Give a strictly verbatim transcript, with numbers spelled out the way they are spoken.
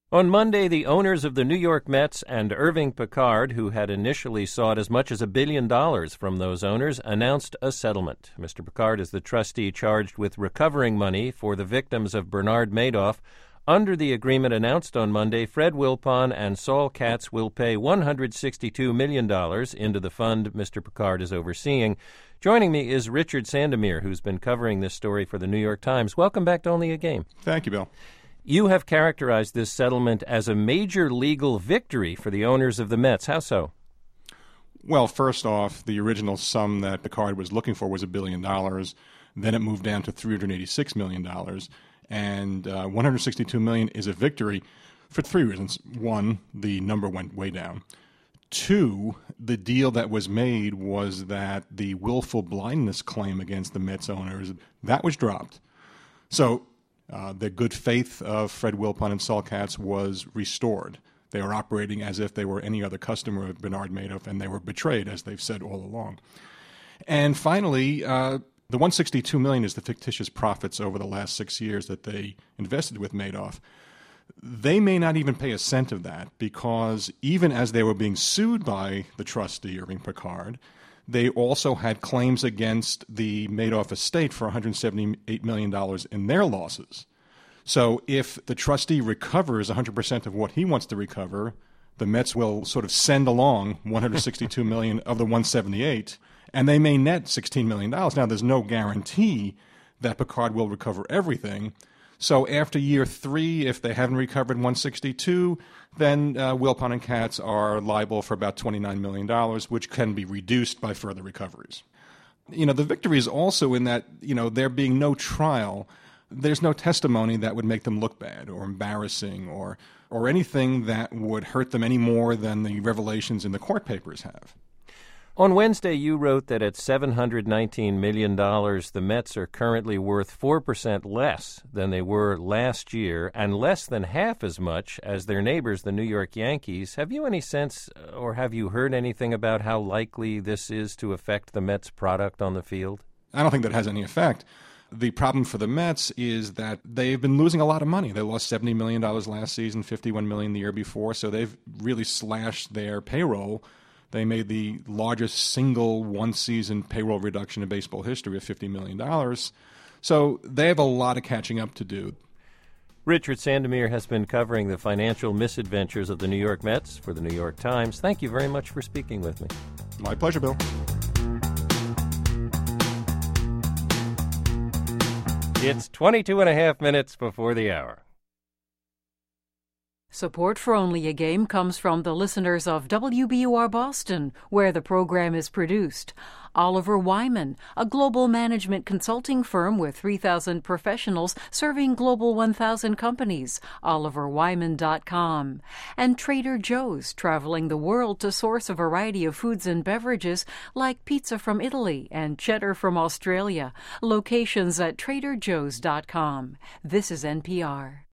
On Monday, the owners of the New York Mets and Irving Picard, who had initially sought as much as a billion dollars from those owners, announced a settlement. Mister Picard is the trustee charged with recovering money for the victims of Bernard Madoff. Under the agreement announced on Monday, Fred Wilpon and Saul Katz will pay one hundred sixty-two million dollars into the fund Mister Picard is overseeing. Joining me is Richard Sandomir, who's been covering this story for the New York Times. Welcome back to Only a Game. Thank you, Bill. You have characterized this settlement as a major legal victory for the owners of the Mets. How so? Well, first off, the original sum that Picard was looking for was a billion dollars. Then it moved down to three hundred eighty-six million dollars. And uh, one hundred sixty-two million dollars is a victory for three reasons. One, the number went way down. Two, the deal that was made was that the willful blindness claim against the Mets owners, that was dropped. So uh, the good faith of Fred Wilpon and Saul Katz was restored. They were operating as if they were any other customer of Bernard Madoff, and they were betrayed, as they've said all along. And finally, uh, the one hundred sixty-two million dollars is the fictitious profits over the last six years that they invested with Madoff. They may not even pay a cent of that because even as they were being sued by the trustee, Irving Picard, they also had claims against the Madoff estate for one hundred seventy-eight million dollars in their losses. So if the trustee recovers one hundred percent of what he wants to recover, the Mets will sort of send along one hundred sixty-two million dollars of the one hundred seventy-eight, and they may net sixteen million dollars. Now, there's no guarantee that Picard will recover everything. So after year three, if they haven't recovered one hundred sixty-two, then uh, Wilpon and Katz are liable for about twenty-nine million dollars, which can be reduced by further recoveries. You know, the victory is also in that, you know, there being no trial, there's no testimony that would make them look bad or embarrassing or or anything that would hurt them any more than the revelations in the court papers have. On Wednesday, you wrote that at seven hundred nineteen million dollars, the Mets are currently worth four percent less than they were last year and less than half as much as their neighbors, the New York Yankees. Have you any sense or have you heard anything about how likely this is to affect the Mets' product on the field? I don't think that has any effect. The problem for the Mets is that they've been losing a lot of money. They lost seventy million dollars last season, fifty-one million dollars the year before, so they've really slashed their payroll. They made the largest single one-season payroll reduction in baseball history of fifty million dollars. So they have a lot of catching up to do. Richard Sandomir has been covering the financial misadventures of the New York Mets for the New York Times. Thank you very much for speaking with me. My pleasure, Bill. It's twenty-two and a half minutes before the hour. Support for Only a Game comes from the listeners of W B U R Boston, where the program is produced. Oliver Wyman, a global management consulting firm with three thousand professionals serving global one thousand companies, oliver wyman dot com. And Trader Joe's, traveling the world to source a variety of foods and beverages like pizza from Italy and cheddar from Australia. Locations at trader joes dot com. This is N P R.